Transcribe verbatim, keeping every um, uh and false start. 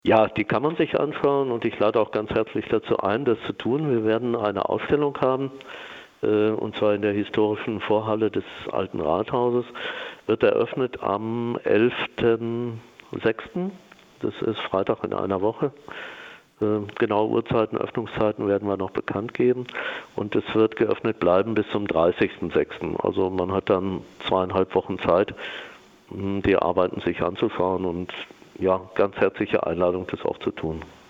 Ja, die kann man sich anschauen und ich lade auch ganz herzlich dazu ein, das zu tun. Wir werden eine Ausstellung haben, äh, und zwar in der historischen Vorhalle des Alten Rathauses. Wird eröffnet am elften sechsten Das ist Freitag in einer Woche. Äh, genaue Uhrzeiten, Öffnungszeiten werden wir noch bekannt geben. Und es wird geöffnet bleiben bis zum dreißigsten sechsten Also man hat dann zweieinhalb Wochen Zeit, die Arbeiten sich anzuschauen und ja, ganz herzliche Einladung, das auch zu tun.